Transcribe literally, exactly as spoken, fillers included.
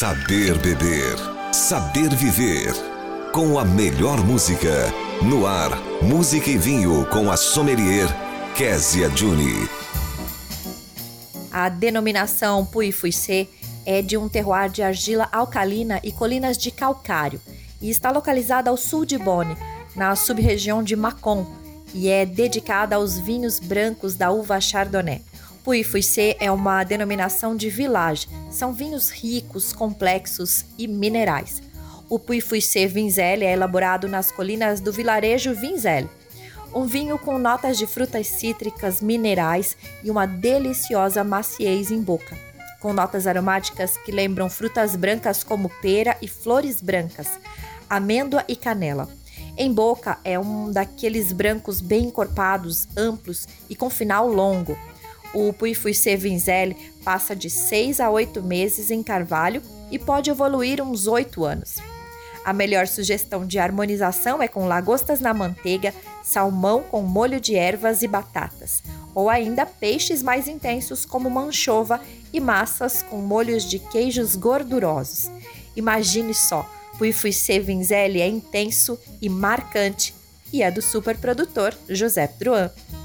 Saber beber, saber viver. Com a melhor música. No ar, música e vinho com a sommelier Kézia Juni. A denominação Puy-Fuissé é de um terroir de argila alcalina e colinas de calcário e está localizada ao sul de Beaune, na sub-região de Mâcon, e é dedicada aos vinhos brancos da uva Chardonnay. Puy-Fuissé é uma denominação de village, são vinhos ricos, complexos e minerais. O Puy-Fuissé Vinzelle é elaborado nas colinas do vilarejo Vinzelle. Um vinho com notas de frutas cítricas, minerais e uma deliciosa maciez em boca, com notas aromáticas que lembram frutas brancas como pera e flores brancas, amêndoa e canela. Em boca é um daqueles brancos bem encorpados, amplos e com final longo. O Puy-Fuissé Vinzelle passa de seis a oito meses em carvalho e pode evoluir uns oito anos. A melhor sugestão de harmonização é com lagostas na manteiga, salmão com molho de ervas e batatas, ou ainda peixes mais intensos como manchova e massas com molhos de queijos gordurosos. Imagine só, Puy-Fuissé Vinzelle é intenso e marcante e é do superprodutor Josep Drouin.